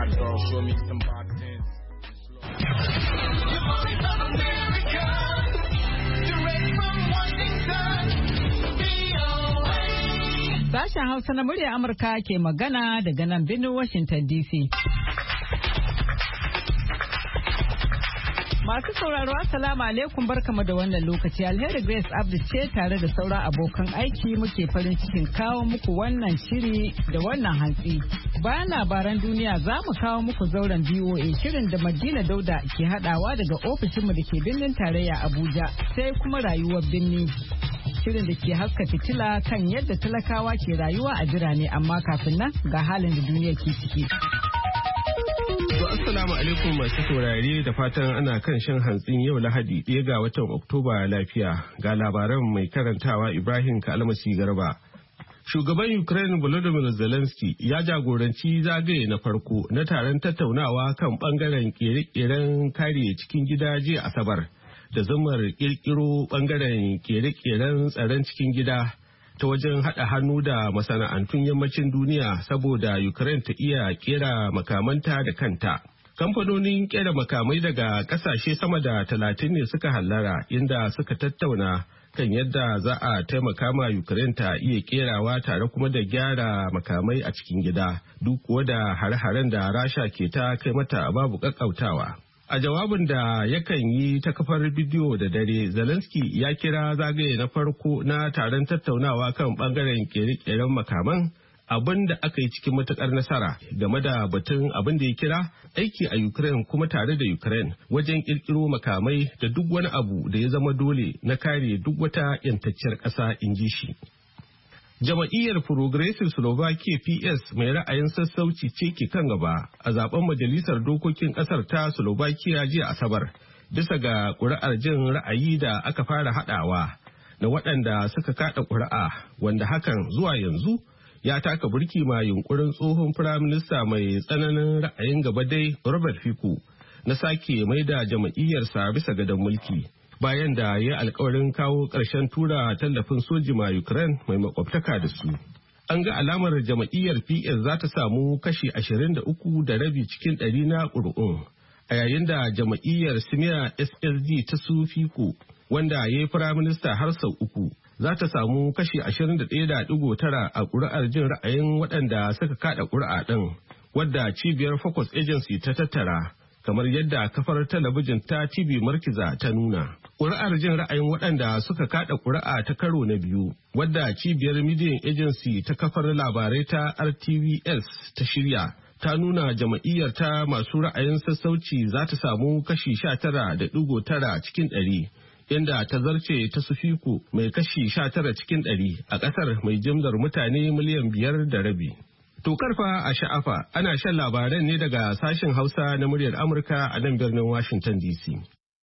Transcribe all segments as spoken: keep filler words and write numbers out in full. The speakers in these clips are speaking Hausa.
hot girl, show me some bartends. Sashen Hausa na murya Amurka ke magana daga nan birnin Washington D C. Masu sauraro assalamu alaikum barkamu da wannan lokaci. Alheri Grace Abdi ce tare da sauran abokan aiki muke farin cikin kawo muku wannan shiri da wannan hantsi. Bayan labaran duniya za mu kawo muku zauren B O A shirin da Madina Dauda ke hadawa daga ofishinmu da ke birnin tarayya Abuja, sai kuma rayuwar birni. Shirin da ke haska fitila kan yadda talakawa ke rayuwa a birane, amma kafin nan ga halin da duniya ke ciki. To assalamu alaikum masu saurare da fatan ana kan shan hantsin yau Lahadi ɗaya ga watan Oktoba lafiya, ga labaran mai karantawa Ibrahim Kalmasi Garba. Shugaban Ukraine Volodymyr Zelensky ya jagoranci zagaye na farko na taron tattaunawa kan bangaren kere-keren kare cikin gida jiya Asabar, da zumar kirkiro bangaren kere-keren tsaron cikin gida ta wajen haɗa hannu da masana'antun yammacin duniya saboda Ukraine ta iya kera makamanta da kanta. Kamfanonin kera makamai daga ƙasashe sama da talatin ne suka hallara, inda suka tattauna kan yadda za a taimaka ma Ukraine ta iya kerawa tare kuma da gyara makamai a cikin gida, duk kuwa da hare-haren da Rasha ke ta kai mata babu ƙaƙƙautawa. A jawabin da yakan yi ta kafar bidiyo da dare, Zelensky ya kira zagaye na farko na taron tattaunawa kan bangaren kere-keren makaman abin da aka yi cikin matukar nasara game da batun abin da ya kira aiki a Ukraine kuma tare da Ukraine wajen kirkiro makamai da duk wani abu da ya zama dole na kare duk wata yantacciyar ƙasa, in ji shi. Jama'iyyar Progressive Slovakia P S mai ra'ayin sassauci ce ke kan gaba a zaben majalisar dokokin kasar ta Slovakia jiya Asabar, bisa ga ƙuri'ar jin ra'ayi da aka fara haɗawa na waɗanda suka kaɗa ƙuri'a, wanda hakan zuwa yanzu ya taka burki ma yunkurin tsohon firaminista mai tsananin ra'ayin gaba dai Robert Fico na sake mai da jama'iyyarsa bisa gadon mulki, bayan da ya alkawarin kawo ƙarshen tura tallafin soji ma Ukraine mai makwabtaka da su. An ga alamar jama'iyyar P S za ta samu kashi ashirin da uku da rabi cikin ɗari na ƙuri'un, a yayin da jama'iyyar Simiya S S D ta su Fico, wanda ya yi firaminista har sau uku, za ta samu kashi ashirin da ɗaya da ɗigo tara a ƙuri'ar jin ra'ayin waɗanda suka kaɗa ƙuri'a ɗin, wadda cibiyar Focus Agency ta tattara, kamar yadda kafar talabijin ta T V Markiza ta nuna. Ƙuri'ar jin ra'ayin waɗanda suka kaɗa ƙuri'a ta karo na biyu, wadda cibiyar Median Agency ta kafar labarai ta R T V S ta shirya, ta nuna jama'iyyar ta masu ra'ayin sassauci za ta samu kashi sha tara da ɗigo tara cikin ɗari, inda ta zarce ta Sufiko mai kashi sha tara cikin ɗari a ƙasar mai jimlar mutane miliyan biyar da rabi. To karfa a sha'afa, ana shan labaran ne daga sashen Hausa na muryar Amurka a nan birnin Washington D C.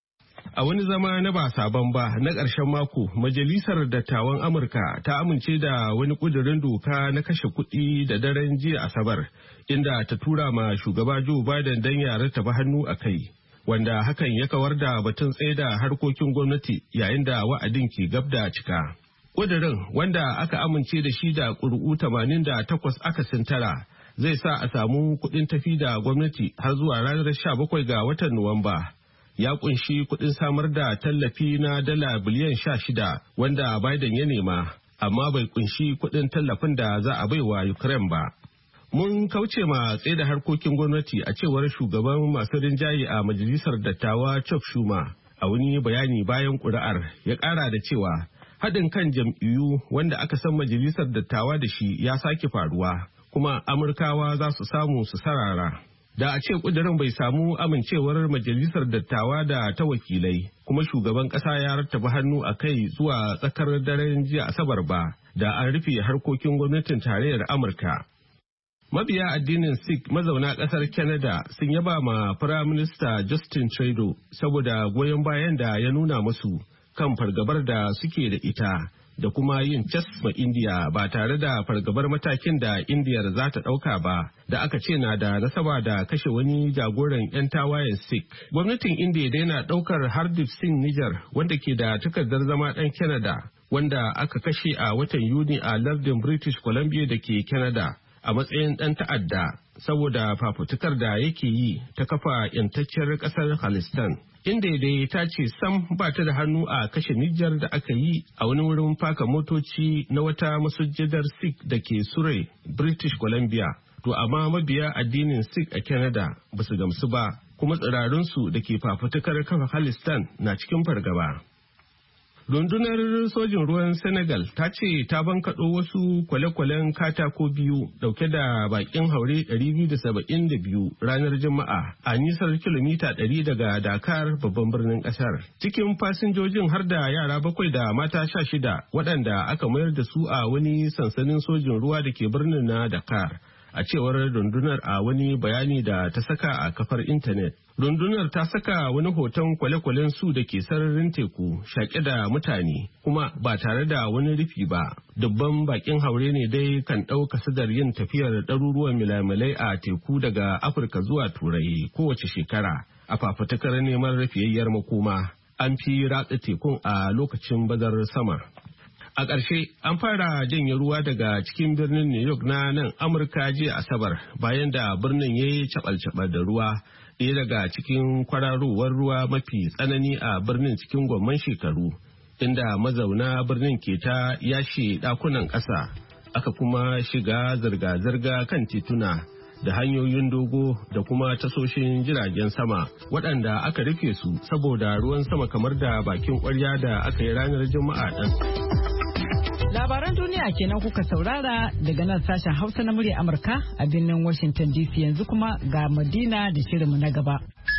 A wani zama na ba sabon ba na ƙarshen mako, Majalisar Dattawan Amurka ta amince da wani ƙudurin doka na kashe kuɗi da daren jiya Asabar, inda ta tura ma shugaba Joe Biden don ya rattaba hannu a kai, wanda hakan ya kawar da batun tsaida harkokin gwamnati yayin da wa'adin ke gab da cika. Ƙudurin, wanda aka amince da shi da ƙuri'u tamanin da takwas akasin tara, zai sa a samu kuɗin tafi da gwamnati har zuwa ranar sha bakwai ga watan Nuwamba. Ya ƙunshi kuɗin samar da tallafi na dala biliyan sha shida wanda Biden ya nema, amma bai ƙunshi kuɗin tallafin da za a baiwa Ukraine ba. Mun kauce ma tsaye da harkokin gwamnati, a cewar shugaban masu rinjaye a Majalisar Dattawa Chuck Schumer a wani bayani bayan ƙuri'ar, ya ƙara da cewa haɗin kan jam'iyyu wanda aka san Majalisar Dattawa da shi ya sake faruwa, kuma Amurkawa za su samu su sarara. Da a ce ƙudurin bai samu amincewar Majalisar Dattawa da ta wakilai, kuma shugaban ƙasa ya rattaba hannu a kai zuwa tsakar daren jiya Asabar ba, da an rufe harkokin gwamnatin tarayyar Amurka. Mabiya addinin Sikh mazauna ƙasar Canada sun yaba ma Firaminista Justin Trudeau saboda goyon bayan da ya nuna musu kan fargabar da suke da ita, da kuma yin cas ma India ba tare da fargabar matakin da Indiyar za ta ɗauka ba, da aka ce na da nasaba da kashe wani jagoran 'yan tawayen Sikh. Gwamnatin Indiya dai na ɗaukar Hardeep Singh Nijjar, wanda ke da takardar zama ɗan Canada, wanda aka kashe a watan Yuni a lardin British Columbia da ke Canada, a matsayin ɗan ta'adda saboda fafutukar da yake yi ta kafa yantacciyar ƙasar Khalistan. Inda dai ta ce sam ba ta da hannu a kashe Nijar da aka yi a wani wurin faka motoci na wata masujjadar Sikh da ke Surrey, British Columbia. To amma mabiya addinin Sikh a Canada ba su gamsu ba, kuma tsirarunsu da ke fafutukar kafa Khalistan na cikin fargaba. Rundunar sojin ruwan Senegal ta ce ta bankaɗo wasu kwale-kwalen katako biyu dauke da bakin haure ɗari biyu da saba'in da biyu ranar Juma'a a nisar kilomita ɗari daga Dakar babban birnin ƙasar. Cikin fasinjojin har da yara bakwai da mata sha shida waɗanda aka mayar da su a wani sansanin sojin ruwa da ke birnin na Dakar. A cewar rundunar a wani bayani da ta saka a kafar intanet. Rundunar ta saka wani hoton kwale-kwalen su da ke sararin teku shaƙe da mutane kuma ba tare da wani rufi ba. Dubban bakin haure ne dai kan ɗauka sadar yin tafiyar ɗaruruwan milamilai a teku daga Afirka zuwa Turai kowace shekara a fafutukar neman rafiyayyar makoma. An fi ratsa tekun a lokacin bazar sama. A ƙarshe an fara janye ruwa daga cikin birnin New York na nan Amurka jiya Asabar bayan da birnin ya yi cabal-cabal da ruwa, ɗaya daga cikin kwararowar ruwa mafi tsanani a birnin cikin gwamman shekaru, inda mazauna birnin ke ta yashe ɗakunan ƙasa, aka kuma shiga zirga-zirga kan tituna da hanyoyin dogo da kuma tasoshin jiragen sama waɗanda aka rufe su saboda ruwan sama kamar da bakin ƙwarya da aka yi ranar Juma'a ɗin. Labaran duniya kenan kuka saurara daga nan sashen Hausa na murya Amurka a birnin Washington D C. Yanzu kuma ga Madina da shirinmu na gaba.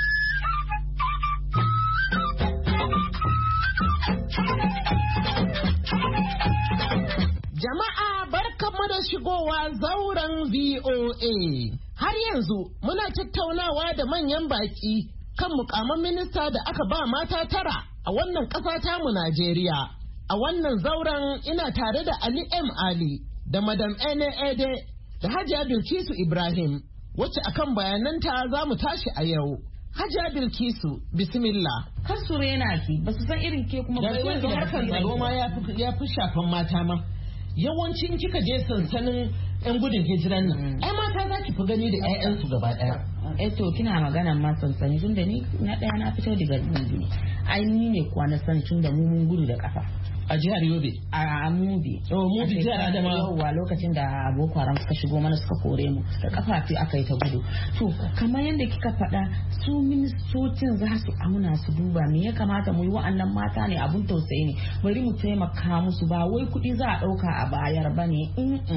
Jama'a barkanmu da shigowa zauren V O A. Har yanzu muna tattaunawa da manyan baki kan mukaman minista da aka ba mata tara a wannan ƙasa tamu Najeriya. A wannan zauren ina tare da Ali M. Ali da Madam Ene Ede da Hajiya Bilkisu Ibrahim, wacce akan bayananta za mu tashi a yau. Hajiya Bilkisu, bismillah. Kar su rena ki, ba su san irin ke kuma ba. Yanzu harkar tsaro ma ya fi shafan mata ma. Yawancin kika je sansanin 'yan gudun hijiran nan, ai mata za ki fi gani da 'ya'yansu gaba ɗaya. Eh to kina magana ma sansani tun da ni na ɗaya na fito daga Mubi. Ai ni ne kuwa na san tun da mu mun gudu da kafa. A jihar Yobe? A Mubi. Oh, Mubi jihar Adamawa. Yawwa lokacin da Boko Haram suka shigo mana suka kore mu da kafa sai aka yi ta gudu. To kamar yadda kika faɗa su ministocin za su auna su duba me ya kamata mu yi, wa'annan mata ne abun tausayi ne, bari mu taimaka musu, ba wai kuɗi za a ɗauka a bayar ba ne.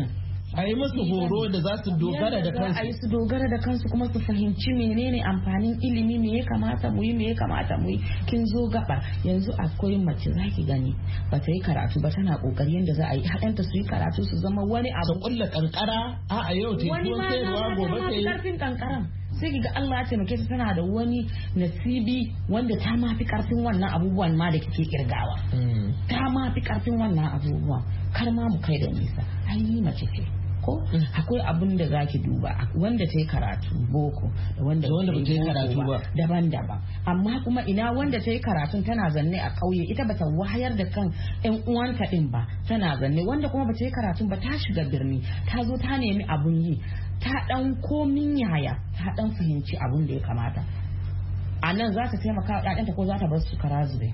A yi musu horo da za su dogara da kansu. A yi su dogara da kansu kuma su fahimci menene amfanin ilimi, me ya kamata mu yi, me ya kamata mu yi. Kin zo gaba yanzu akwai mace za ki gani ba ta yi karatu ba, tana kokari yadda za a yi haɗanta su yi karatu su zama wani abu. Su kulla kankara a a yau ta yi tuwon sayarwa gobe ta yi. Karfin kankaran sai ki ga Allah ya taimake ta tana da wani nasibi wanda ta ma fi karfin wannan abubuwan ma da kike kirgawa. Ta ma fi karfin wannan abubuwan, kar ma mu kai da nisa. Ai ni mace ce. Ko akwai abin da zaki duba, wanda ta yi karatu boko da wanda ba ta yi karatu ba daban-daban, amma kuma ina wanda ta yi karatun tana zanne a ƙauye, ita bata wayar da kan ƴan uwanta din ba, tana zanne, wanda kuma bata yi karatun ba ta shiga birni, ta zo ta nemi abun yi, ta dan komin yaya ta dan fahimci abun da ya kamata. A nan za ta taimaka wa ɗaɗanta ko za ta bar su kara zube?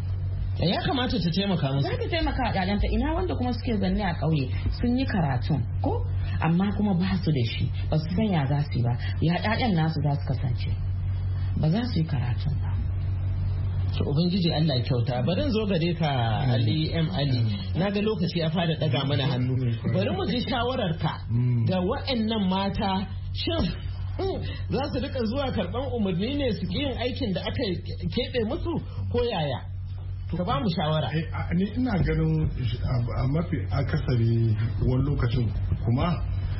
Ya kamata ta taimaka musu. Za ta taimaka wa ɗaɗanta, ina wanda kuma suke zanne a ƙauye sun yi karatun ko amma kuma ba su da shi, ba su san ya za su yi ba, ya ɗaɗan nasu za su kasance, ba za su yi karatun ba. To Ubangiji Allah kyauta. Bari zo gare ka Ali M Ali. Na ga lokaci ya fara daga mana hannu. Bari mu ji shawararka ga wa'annan mata, shin za su rika zuwa karɓan umarni ne su yin aikin da aka keɓe musu ko yaya? Ka ba mu shawara. Ni ina ganin a mafi akasari wani lokacin kuma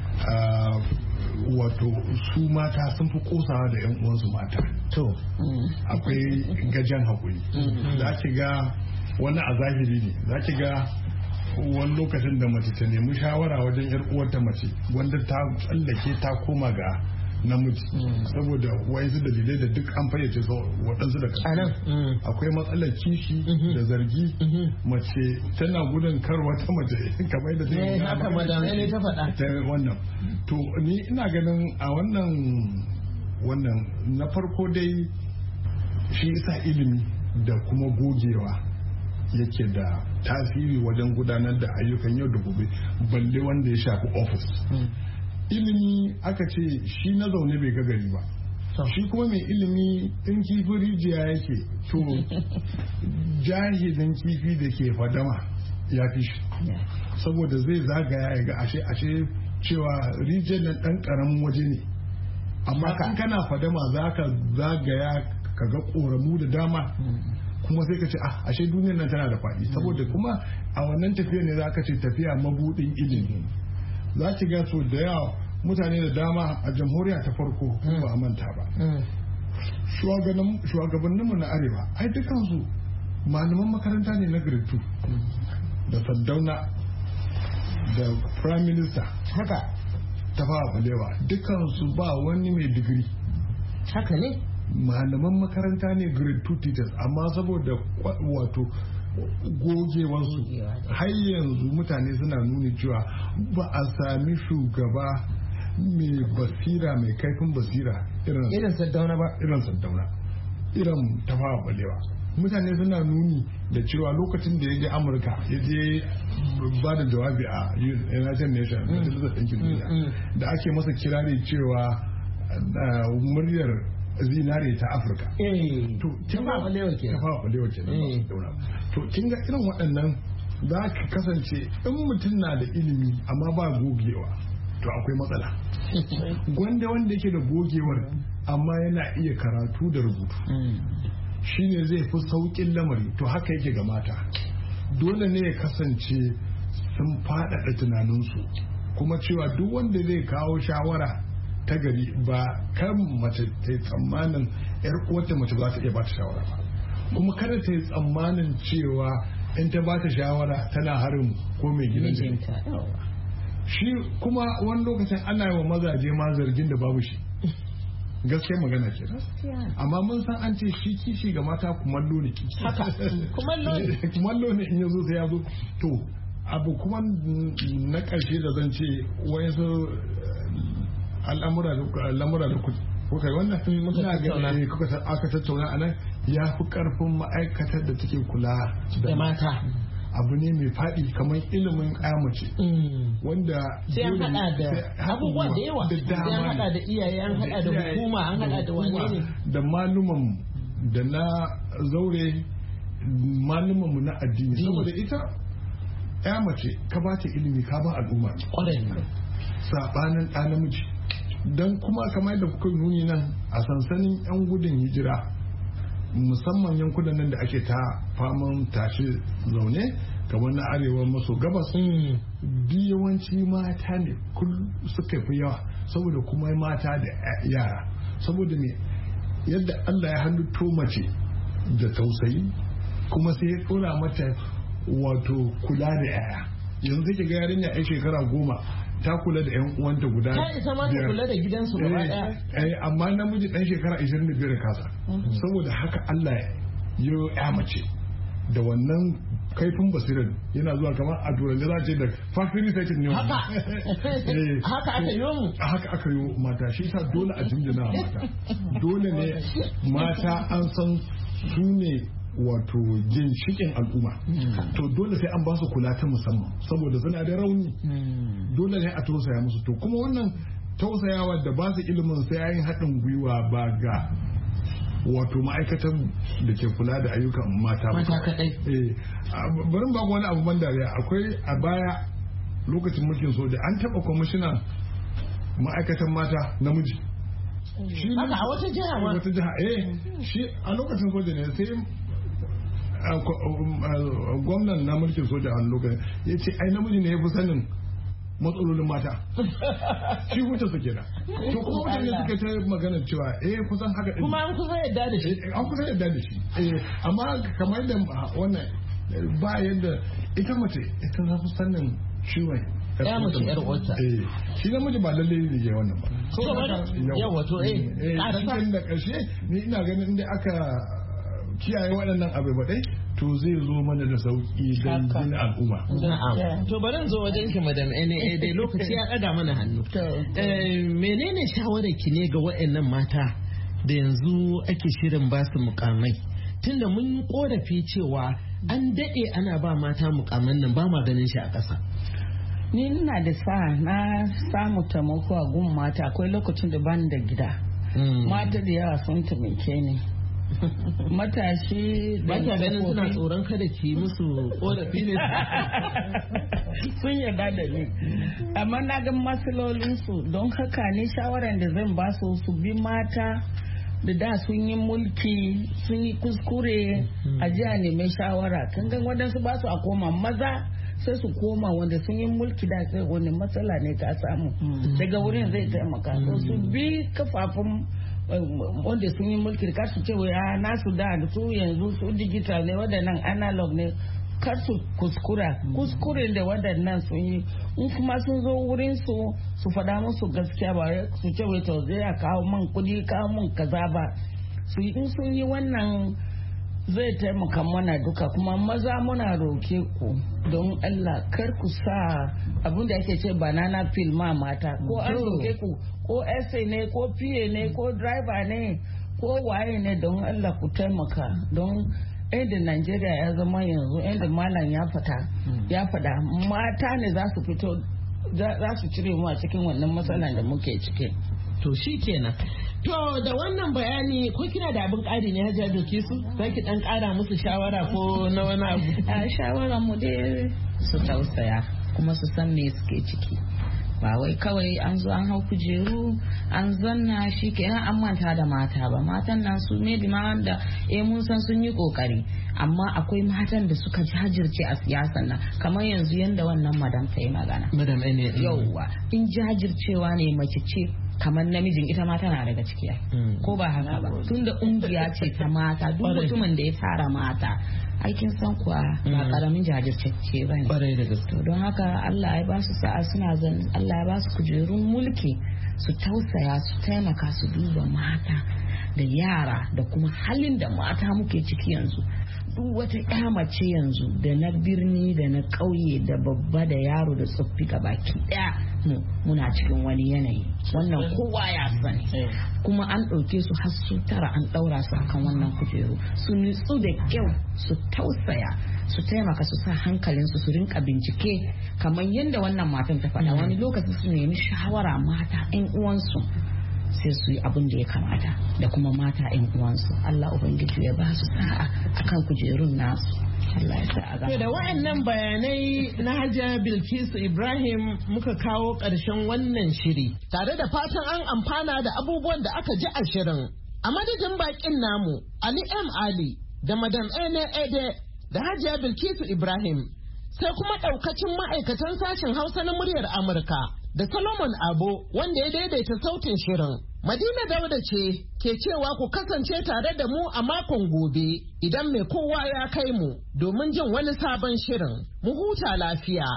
wato su mata sun fi kosawa da 'yan uwansu mata. To akwai gajen haƙuri. Za ki ga wani a zahiri ne, za ki ga wani lokacin da mace ta nemi shawara wajen 'yar uwarta mace wanda ta tsallake ta koma ga namiji saboda wayansu dalilai da duk an fayyace su waɗansu da kasu akwai matsalar kishi da zargi mace tana gudun kar wata mace kamar da zai haka madana ne ta faɗa ta wannan to ni ina ganin a wannan wannan na farko dai shi isa ilimi da kuma gogewa yake da tasiri wajen gudanar da ayyukan yau da gobe balle wanda ya shafi ofis ilimi aka ce shi na zaune bai ga gari ba shi kuma mai ilimi in kifi rijiya yake to jahilin kifi da ke fadama ya fi shi saboda zai zagaya ya ga ashe ashe cewa rijiyar nan dan karamin waje ne amma in kana fadama za ka zagaya ka ga koramu da dama kuma sai ka ce ah ashe duniyar nan tana da faɗi saboda kuma a wannan tafiya ne za ka ce tafiya mabudin ilimi za ki ga so da yawa mutane da dama a jamhuriya ta farko ba a manta ba shugabanninmu na arewa ai dukansu malaman makaranta ne na grade two da Sardauna da prime minister haka ta fara balewa dukansu ba wani mai digiri haka ne malaman makaranta ne grade two teachers amma saboda wato gogewarsu har yanzu mutane suna nuni cewa ba a sami shugaba mai basira mai kaifin basira irin Sardauna ba irin Sardauna irin tafawa balewa mutane suna nuni da cewa lokacin da ya je Amurka ya je ba da jawabi a United Nations Majalisar Ɗinkin Duniya da ake masa kirari cewa muryar zinare ta Afirka. To, kin ba balewa ke. Ta fara balewa ke nan To, kin ga irin waɗannan za ka kasance in mutum na da ilimi amma ba gogewa to akwai matsala. Gwanda wanda yake da gogewar amma yana iya karatu da rubutu. Shi ne zai fi sauƙin lamari to haka yake ga mata. Dole ne ya kasance sun faɗaɗa tunaninsu kuma cewa duk wanda zai kawo shawara ta gari ba kan mace ta yi tsammanin yar uwarta mace za ta iya bata shawara ba kuma kada ta yi tsammanin cewa in ta bata shawara tana harin ko mai gidan shi kuma wani lokacin ana yi wa mazaje ma zargin da babu shi gaskiya magana ke amma mun san an ce shi kishi ga mata kumallo ne haka kumallo ne kumallo ne in yazo sai ya zo to abu kuma na ƙarshe da zan ce wayansu al'amura da kuka yi wannan ina ga kuka aka tattauna a nan ya fi karfin ma'aikatar da take kula da mata abu ne mai faɗi kamar ilimin mace wanda sai an hada da abubuwa da yawa sai an hada da iyaye an hada da hukuma an hada da wane ne da maluman da na zaure maluman mu na addini saboda ita ya mace ka ba ta ilimi ka ba al'umma sabanin ɗa namiji don kuma kamar yadda kuka nuni nan a sansanin 'yan gudun hijira musamman yankunan nan da ake ta faman tashi zaune kamar na arewa maso gabas bi yawanci mata ne suka fi yawa saboda kuma mata da yara saboda me yadda Allah ya halitto mace da tausayi kuma sai ya tsora mata wato kula da yaya yanzu take ga yarinya a shekara goma ta kula da yan uwanta guda ta isa ma ta kula da gidansu gaba daya eh amma namiji dan shekara ashirin da biyar kasa saboda haka Allah ya ya mace da wannan kaifin basirar yana zuwa kamar a turanci za ce da factory setting ne haka haka aka yi mu haka aka yi mata shi yasa dole a jinjina mata dole ne mata an san su ne wato ginshikin al'umma to dole sai an ba su kula ta musamman saboda suna da rauni dole ne a tausaya musu to kuma wannan tausayawa da ba su ilimin sai yayin haɗin gwiwa ba ga wato ma'aikatan da ke kula da ayyukan mata mata kadai eh bari ba wani abu ban dariya akwai a baya lokacin mulkin soja an taba kwamishinan ma'aikatan mata namiji shi haka a wata jiha ma wata jiha eh shi a lokacin soja ne sai gwamnan na mulkin soja a lokacin ya ce ai namiji ne ya fi sanin matsalolin mata shi hujjar su kenan to kuma mutane suka ta magana cewa eh kusan haka din kuma an kusa yadda da shi an kusa yadda da shi eh amma kamar da wannan ba yadda ita mace ita za su sanin ciwon ya mace yar uwarta eh shi namiji ba lalle ne ya wannan ba so yawa to eh cikin da ƙarshe ni ina ganin inda aka kiyaye waɗannan abu ba dai to zai zo mana da sauki don jin al'umma. To bari zo wajen ki madam N A dai lokaci ya ɗaga mana hannu. Menene shawarar ki ne ga waɗannan mata da yanzu ake shirin ba su mukamai? Tunda mun yi korafi cewa an daɗe ana ba mata mukaman nan ba ma ganin shi a ƙasa. Ni ina da sa na samu taimako a gun mata akwai lokacin da bani da gida. Mata da yawa sun taimake ni. Matashi ba ta ganin suna tsoron kada ki musu korafi ne sun yarda da ni amma na ga matsalolinsu don haka ne shawaran da zan ba su su bi mata da da sun yi mulki sun yi kuskure a jiya neman shawara kan gan waɗansu ba su a koma maza sai su koma wanda sun yi mulki da sai wani matsala ne ka samu daga wurin zai taimaka su bi kafafun wanda sun yi mulki kar su ce ya nasu da su yanzu su digital ne waɗannan analog ne kar su kuskura kuskuren da waɗannan sun yi in kuma sun zo wurin su su faɗa musu gaskiya ba su ce wai to zai kawo man kuɗi kawo mun kaza ba su in sun yi wannan zai taimaka mana duka kuma maza muna roke ku don Allah kar ku sa abin da ake ce banana peel ma mata ko an roke ku ko essay ne ko P A ne ko driver ne ko waye ne don Allah ku taimaka don inda Najeriya ya zama yanzu inda malam ya fata ya fada mata ne za su fito za su cire mu a cikin wannan matsalan da muke ciki. To shi kenan. To da wannan bayani ko kina da abin ƙari ne Hajiya Bilkisu? Za ki ɗan ƙara musu shawara ko na wani abu? A shawarar mu dai su tausaya kuma su san me suke ciki. Ba wai kawai an zo an hau kujeru an zanna shi kenan an manta da mata ba. Matan nan su ne bi ma wanda eh mun san sun yi kokari amma akwai matan da suka jajirce a siyasan nan kamar yanzu yanda wannan madam ta yi magana. Madam ne. Yauwa in jajircewa ne mace ce kamar namijin ita ma tana daga ciki ko ba haka ba tunda ungiya ce ta mata duk mutumin da ya tara mata aikin san kuwa ba karamin jajirce ba ne to don haka Allah ya ba su sa'a suna zan Allah ya ba su kujerun mulki su tausaya su taimaka su duba mata da yara da kuma halin da mata muke ciki yanzu duk wata ƴa mace yanzu da na birni da na ƙauye da babba da yaro da tsoffi gabaki ɗaya mu muna cikin wani yanayi wannan kowa ya sani kuma an ɗauke su har su tara an ɗaura su akan wannan kujeru su nutsu da kyau su tausaya su taimaka su sa hankalinsu su rinka bincike kamar yadda wannan matan ta faɗa wani lokaci su nemi shawara mata 'yan uwansu sai su yi abin da ya kamata da kuma mata 'yan uwansu Allah ubangiji ya ba su sa'a akan kujerun nasu Allah ya sa a gaba. Da waɗannan bayanai na Hajiya Bilkisu Ibrahim muka kawo ƙarshen wannan shiri tare da fatan an amfana da abubuwan da aka ji a shirin a madadin bakin namu Ali M Ali da Madam Ene Ede da Hajiya Bilkisu Ibrahim sai kuma ɗaukacin ma'aikatan sashen Hausa na muryar Amurka da Solomon Abo wanda ya daidaita sautin shirin. Madina Dauda ce ke cewa ku kasance tare da mu a makon gobe idan mai kowa ya kai mu domin jin wani sabon shirin. Mu huta lafiya.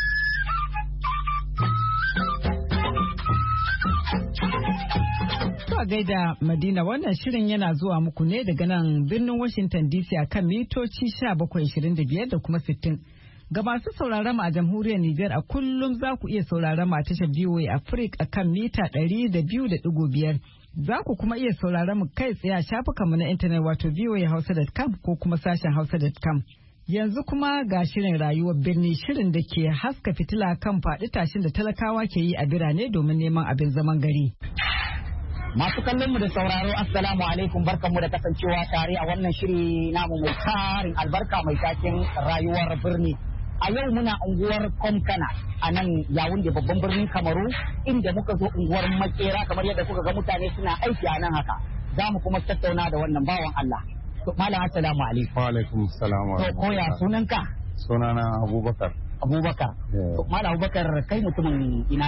A gaida Madina wannan shirin yana zuwa muku ne daga nan birnin Washington D C a kan mitoci bakwai ashirin da biyar da kuma sittin. Ga masu sauraron mu a jamhuriyar Nijar a kullum za ku iya sauraron mu a tashar V O A Africa a kan mita ɗari da biyu da ɗigo biyar. Za ku kuma iya sauraron mu kai tsaye a shafukanmu na intanet wato v o a hausa dot com ko kuma sashen hausa dot com. Yanzu kuma ga shirin rayuwar birni shirin da ke haska fitila kan faɗi tashin da talakawa ke yi a birane domin neman abin zaman gari. Masu kallon mu da sauraro assalamu alaikum barkanmu da kasancewa tare a wannan shiri namu mai tarin albarka mai taken rayuwar birni. A yau muna unguwar Komkana a nan yawun da babban birnin Kamaru inda muka zo unguwar Makera kamar yadda kuka ga mutane suna aiki a nan haka. Za mu kuma tattauna da wannan bawan Allah. Malam assalamu alaikum. Wa alaikum salam. To koya sunanka? Sunana Abubakar. Abubakar. Malam Abubakar kai mutumin ina ne?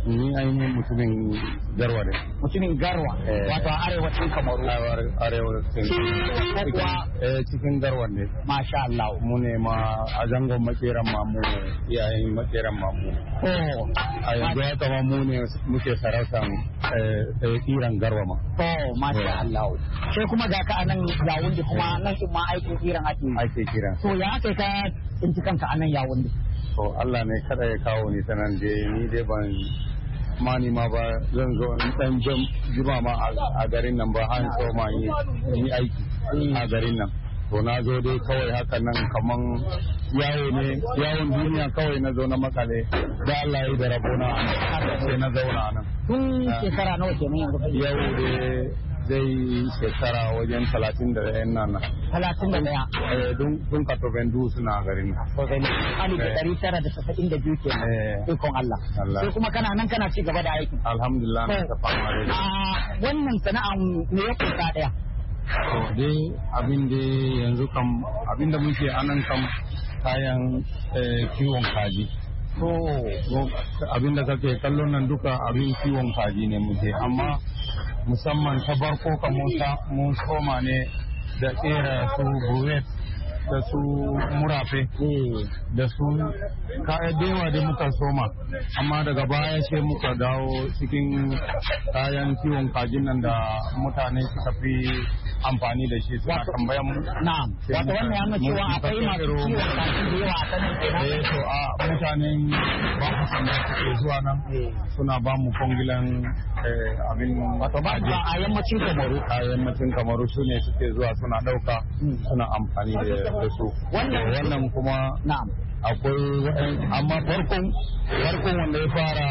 Ni ainihin mutumin Garwa ne. Mutumin Garwa, wato a arewacin Kamaru. Arewacin. Cikin Garwa ne. Masha Allah. Mu ne ma a zangon makeran mamu iyayen makeran mamu. Oh. A yanzu haka ma mu ne muke sarautan kiran Garwa ma. Oh, masha Allah. Sai kuma ga ka anan Yawunde kuma nan ma aikin kiran ake. Ake kiran. To ya aka ka tsinci kanka anan Yawunde? To Allah ne kada ya kawo ni sanan dai ni dai ban mani ma ba zan zo dan juma ma a garin nan ba an so ma yi aiki a garin nan. To na zo dai kawai haka nan kaman yawo ne yawon duniya kawai na zo na makale da Allah ya yi da rabona sai na zauna nan. Tun shekara nawa kenan yanzu? Yau dai zai shekara wajen talatin da ɗayan nan. Talatin da ɗaya? Eh, dun ka tobendu suna garin. Ali da ɗari tara da tasa'in da biyu kenan. Ikon Allah. Sai kuma kana nan kana ci gaba da aikin. Alhamdulillah na ta fama da. Wannan sana'a me ya kusa ɗaya? To dai abin da yanzu kam abin da muke anan kam kayan kiwon kaji. To abin da kake kallon nan duka abin kiwon kaji ne muke amma musamman ta barko kamar mun soma ne da tsera su buret da su murafe da su kayan dewa da muka soma amma daga baya sai muka dawo cikin kayan kiwon kajin nan da mutane suka fi amfani da shi suna tambayan mu. Na'am. Wato wannan ya nuna cewa akwai masu kiwon kaji da yawa a sanin kenan. Eh to a mutanen ba ku san da suke zuwa nan suna ba mu kongilan abin wato ba a yammacin Kamaru. A yammacin Kamaru su ne suke zuwa suna dauka suna amfani da su. Wannan kuma akwai amma farkon farkon wanda ya fara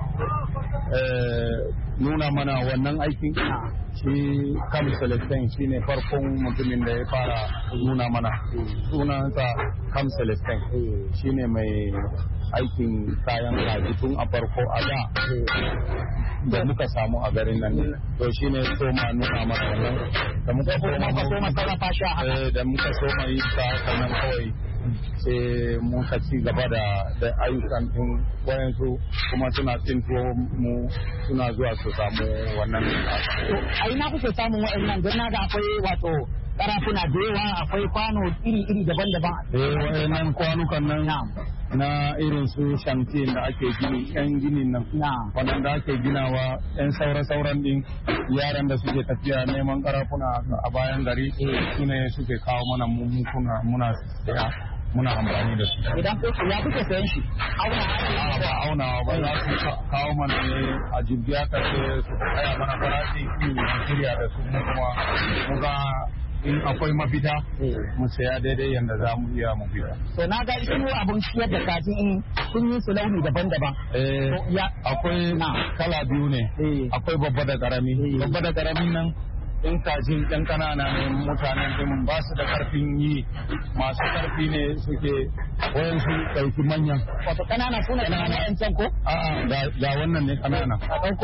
nuna mana wannan aikin shi Kam Celestin shi ne farkon mutumin da ya fara nuna mana sunansa Kam Celestin shi ne mai aikin kayan kaji tun a farko a da da muka samu a garin nan to shi ne so ma nuna mana wannan da muka soma da muka soma yi ta sannan kawai sai muka ci gaba da da ayyukan din wayansu kuma suna tsinto mu suna zuwa su samu wannan. A ina kuke samun wa'annan don naga akwai wato karafuna da yawa akwai kwano iri-iri daban-daban. Eh wa'annan kwanukan nan na irin su shanti da ake gini yan ginin nan wannan da ake ginawa yan saura-sauran din yaran da suke tafiya neman karafuna a bayan gari su ne suke kawo mana muna saya muna amfani da su. Idan ko ya kuke sayan shi? Auna ba auna ba za su kawo mana ne a jibiya ka ce su kaya mana farashi mu shirya da su mu kuma mu ga in akwai mafita mu saya daidai yadda za mu iya mu fita. So na ga shi abun ciyar da kaji in sun yi su launi daban-daban. Eh akwai kala biyu ne. Akwai babba da karami. Babba da karamin nan in kajin ɗan ƙanana ne mutanen ɗin ba su da ƙarfin yi masu ƙarfi ne suke wayansu ɗauki manyan. Wato ƙanana suna ƙanana ƴan can ko? A'a ga wannan ne ƙanana. A ɗauko.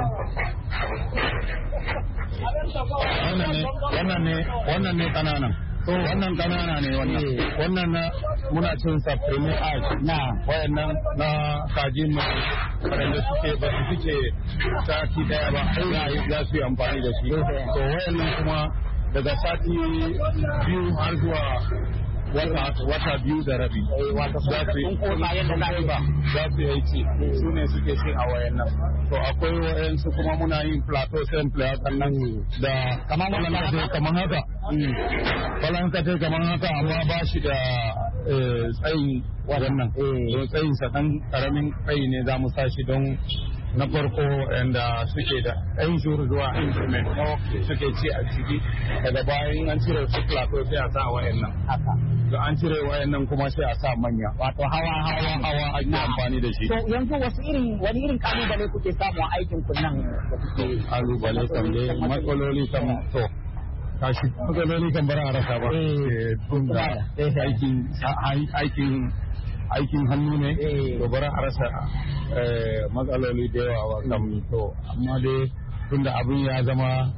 Wannan ne wannan ne ƙanana. To wannan ƙanana ne wannan. Wannan na muna cin sa premier age na wayannan na kajin mu waɗanda suke ba su fice sati daya ba ai za su yi amfani da shi. To wayannan kuma daga sati biyu har zuwa wata biyu da rabi za su yi ba za su yi ci su ne suke shi a wayan nan. To akwai wayansu kuma muna yin plateau sample hakan nan da kamar wannan kamar haka falan ka ce kamar haka amma ba shi da tsayin wannan don tsayin sa dan karamin tsayi ne za mu sa shi don na farko yanda suke da ɗan shuru zuwa instrument suke ci a ciki daga bayan an cire su plateau sai a sa wayan nan da an cire wayan nan kuma sai a sa manya wato hawa hawa hawa ake amfani da shi. To yanzu wasu irin wani irin kalubale kuke samu a aikin ku nan da kuke kalubale kan dai matsaloli kan to kashi matsaloli kan bara a rasa ba tun da aikin aikin aikin hannu ne to bara a rasa matsaloli da yawa ba kam to amma dai tunda abin ya zama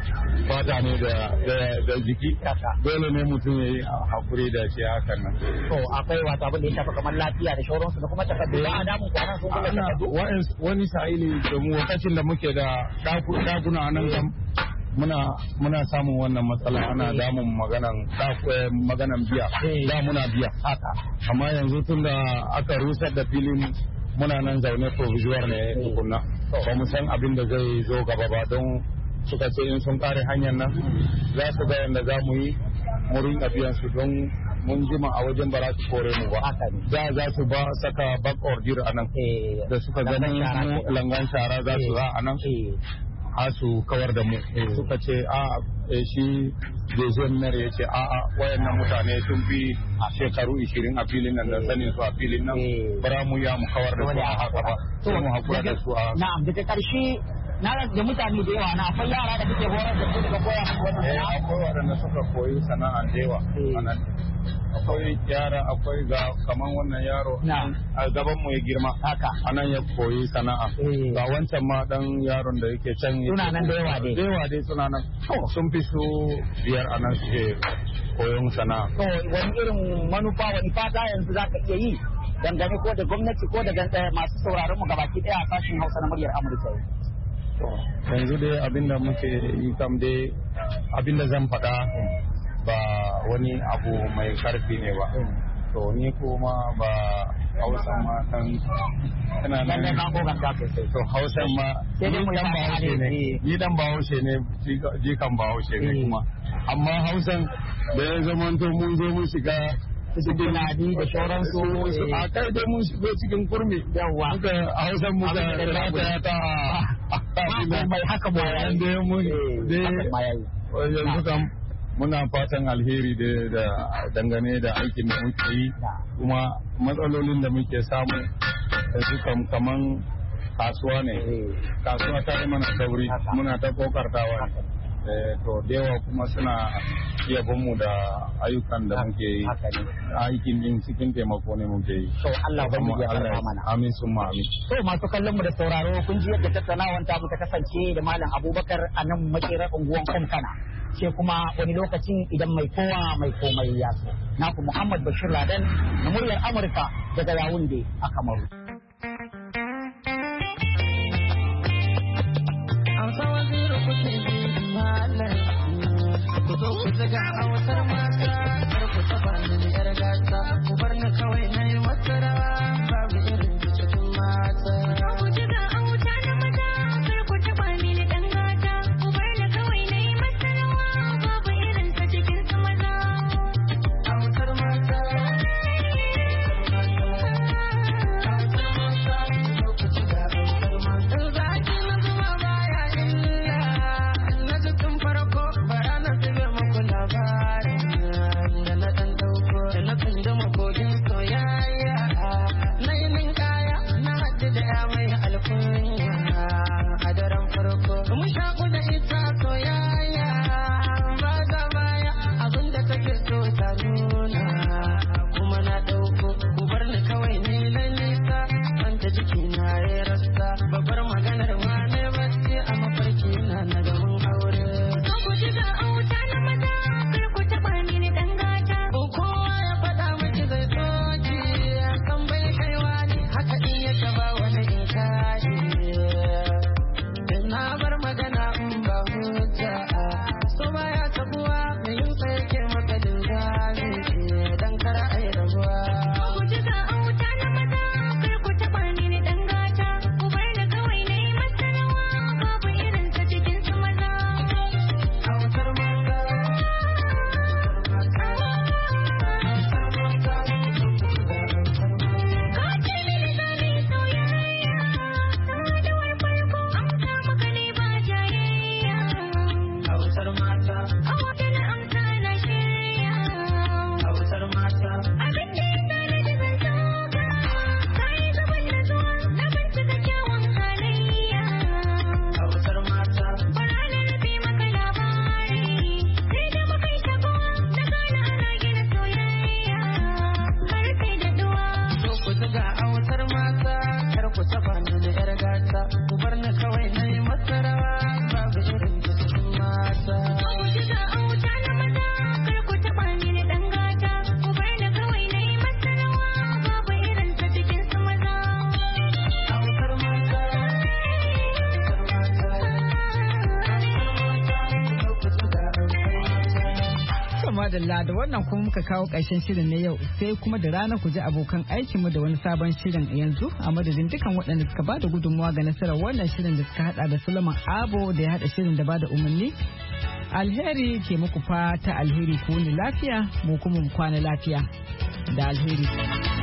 fata ne da jiki dole ne mutum ya yi hakuri da shi hakan nan. To akwai wata abin da ya shafi kamar lafiya da shauransu da kuma takardu ba a damun kwanan sun kuma takardu. Wani sa'ili da mu lokacin da muke da dakuna nan kam muna muna samun wannan matsala ana damun maganan maganan biya da muna biya haka amma yanzu tun da aka rusar da filin muna nan zaune provisoire ne tukunna ba mu san abin da zai zo gaba ba don suka ce in sun kare hanyar nan za su ga yadda za mu yi mu rinka biyan su don mun jima a wajen ba za su kore mu ba za za su ba saka back order a nan da suka gani langan shara za su za a nan a su kawar da mu suka ce a shi jejen mayar ya ce a a wayannan mutane sun fi shekaru ishirin a filin nan da sanin su a filin nan bara mu ya mu kawar da su a haka ba sai mu hakura da su a na'am daga karshe na da mutane da yawa na akwai yara da kuke horar da su daga koya musu wannan sana'a akwai waɗanda suka koyi sana'a da yawa akwai yara akwai ga kaman wannan yaro a gaban mu ya girma haka anan ya koyi sana'a ga wancan ma dan yaron da yake can suna nan da yawa dai da yawa dai suna nan sun fi su biyar anan suke koyon sana'a to wani irin manufa wani fata yanzu zaka iya yi dangane ko da gwamnati ko da masu sauraron mu gabaki daya a sashen Hausa na muryar Amurka yanzu dai abinda muke yi kam dai abinda zan faɗa ba wani abu mai karfi ne ba to ni kuma ba hausa ma kan ina nan to hausa ma ni dan bahaushe ne ni dan bahaushe ne jikan bahaushe ne kuma amma hausan da ya zama to mun zo mun shiga cikin nadi da sauransu a kai dai mun shigo cikin kurmi yawa muka hausan muka rata ta mai haka ba da mun dai yanzu kam muna fatan alheri da dangane da aikin da muke yi kuma matsalolin da muke samu yanzu kam kaman kasuwa ne kasuwa ta yi mana sauri muna ta kokartawa to da yawa kuma suna yabon mu da ayyukan da muke yi aikin din cikin taimako ne muke yi to Allah ba mu ya Allah mana amin summa amin to masu kallon mu da sauraro kun ji yadda tattaunawar ta muka kasance da malam Abubakar a nan makerar unguwan Kankana sai kuma wani lokacin idan mai kowa mai komai ya so naku Muhammad Bashir Ladan na muryar Amurka daga Yaounde a Kamaru ku zo ku zaga a wasar mata kar ku taba ni yar gata ku bar ni kawai na yi masara babu irin cikin mata ku zaga a wuta na maza kar ku taba ni dan gata ku bar ni kawai na yi masara babu irin ta cikin su maza a wasar mata a wasar madalla da wannan kuma muka kawo ƙarshen shirin na yau sai kuma da rana ku ji abokan aikinmu da wani sabon shirin yanzu a madadin dukan waɗanda suka bada gudunmawa ga nasarar wannan shirin da suka hada da Suleiman Abo da ya hada shirin da bada umarni. Alheri ke muku fata alheri ku ni lafiya mu kuma mu kwana lafiya da alheri.